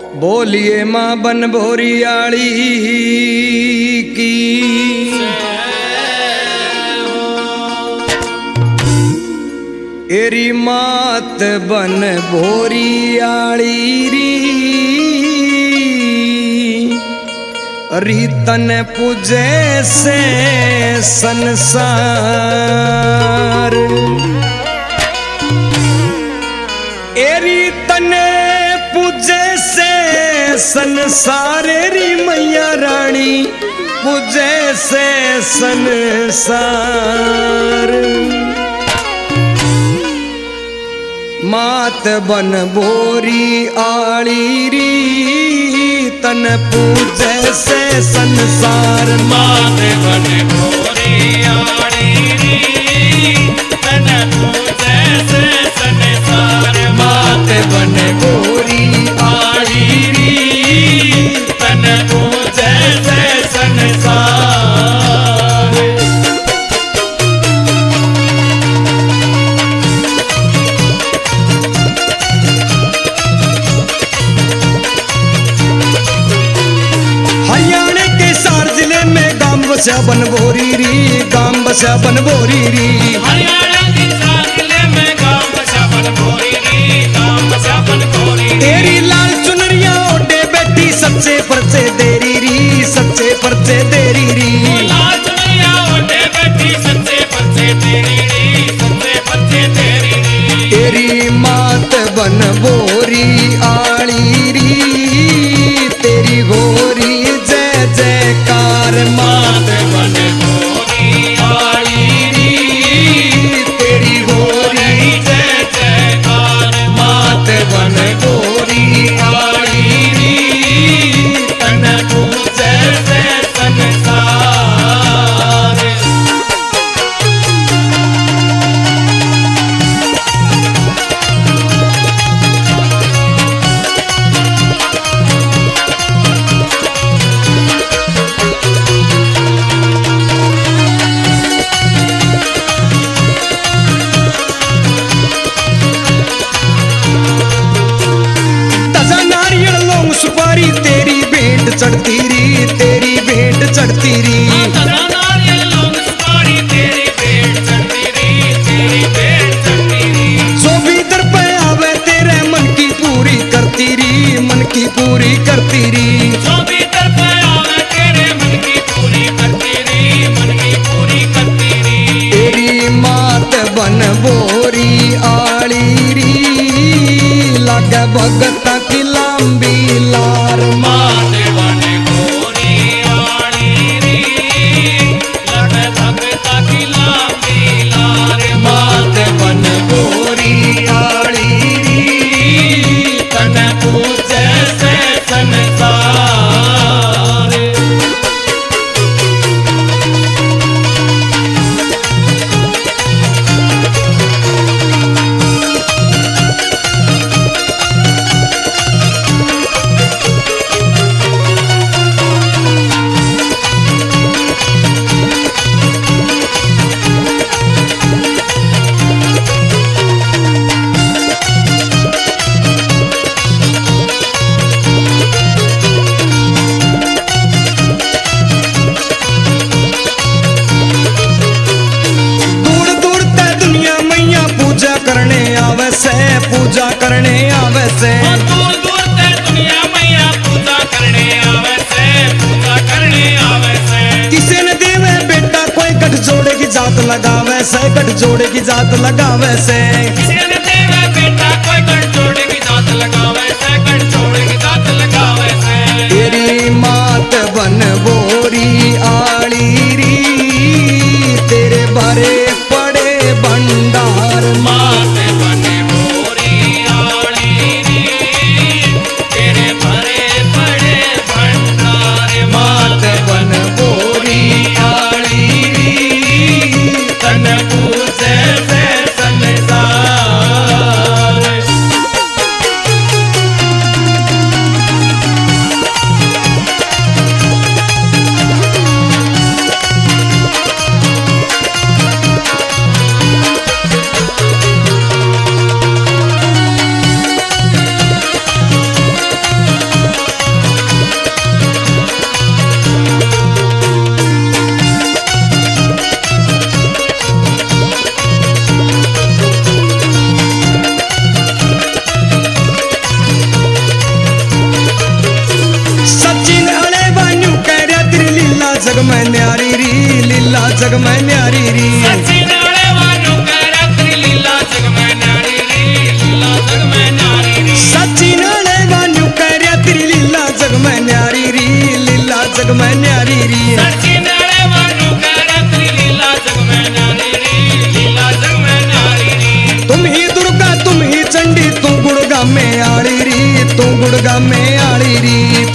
बोलिए माँ बन भोरी आली की एरी मात बन भोरी आली री रीतन पूजे से संसार एरी तने पूजे से संसार री मैया रानी पूजे से संसार मात बन भोरी आली री तन पूजे से संसार मात बन भोरी आली री तन पूजे से संसार मात बन भोरी आली री तन पूजे से संसार हरियाणा के सार जिले में गांव बसा बन भोरी री गांव बसा बन भोरी री हरियाणा के सार जिले में गांव बसा बन भोरी री गांव बसा बन भोरी तेरी लाल चुनरिया ओढ़े बैठी सच्चे परचे देरी री सच्चे परचे देरी री लाल दुनिया ओढ़े बैठी सच्चे परचे तेरी री सच्चे परचे तेरी री तेरी मात बन भोरी आली री तेरी भोरी जय जयकार मात बन भोरी आली री तेरी भोरी जय जयकार मात बन भोरी आली री तन पूजे से संसार तजा नारियल लौंग सुपारी तेरी भेंट चढ़ती री तेरी भेंट चढ़ती री तजा नारियल लौंग सुपारी तेरी भेंट चढ़ती री तेरी भेंट चढ़ती री जो भी दर पे आवे तेरे मन की पूरी करती री मन की पूरी करती री जो भी तर पे आवे तेरे मन की पूरी करती री मन की पूरी करती री तेरी मात बन भोरी आली री लागे भगत की लंबी लार मात बन भोरी आली री लग भगता की लांबी लार मात बन भोरी आली री तन पूजे से संसार दूर दूर ते दुनिया मैया पूजा करने आवे से पूजा करने आवे से दूर दूर से दुनिया मैया पूजा करने आवे से पूजा करने आवे से किसी ने देवे बेटा कोई गठ जोड़े की जात लगावे से गठ जोड़े की जात लगावे से किसी ने देवे बेटा कोई गठ जोड़े की जात लगावे से गठ जोड़े की जात लगावे से तेरी मात बन भोरी आली री तेरे भरे पड़े भंडार मात बने भोरी आली री तेरे भरे पड़े भंडार मात बन भोरी आली री तन पूजे से संसार जग में न्यारी री लीला जग में न्यारी री सच्ची नाले वानू करे तेरी लीला जग में न्यारी री लीला जग में न्यारी री सच्ची नाले वानू करे तेरी लीला जग में न्यारी री लीला जग में न्यारी री सच्ची नाले वानू करे तेरी लीला जग में न्यारी री लीला जग में न्यारी री तुम ही दुर्गा तुम ही चंडी तू गुड़गा में आड़ी री तू गुड़गा में आड़ी री